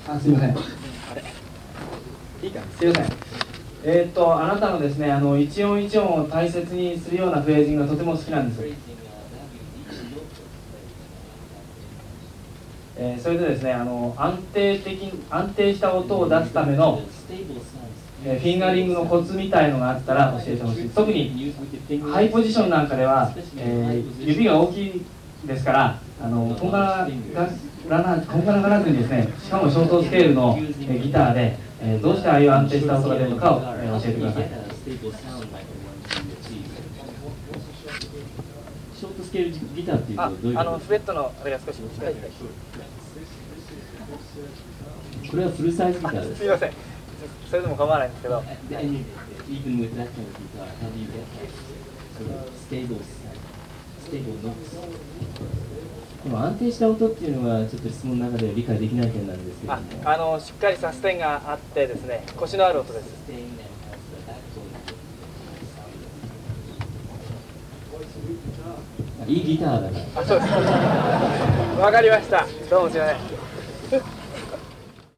あ、すみません。あれ、いいか、すみません。あなたのですね、一音一音を大切にするようなフレージングがとても好きなんです。それでですね、安定した音を出すためのフィンガリングのコツみたいのがあったら教えてほしい。特にハイポジションなんかでは、指が大きいですから、こんがらがらずにですね、しかもショートスケールのギターで、どうしてああいう安定した音が出るのかを教えてください。 ショートスケールギターっていうとどういうこと？ フレットのあれが少し短い。 これはフルサイズギターです。 すみません。それでも構わないんですけど。 Even with that kind of guitar, how do you get sort of stable notes? この安定した音っていうのがちょっと質問の中では理解できない点なんですけども。 しっかりサステンがあってですね、コシのある音です。 いいギターだな。 そうです。わかりました。どうもすみません。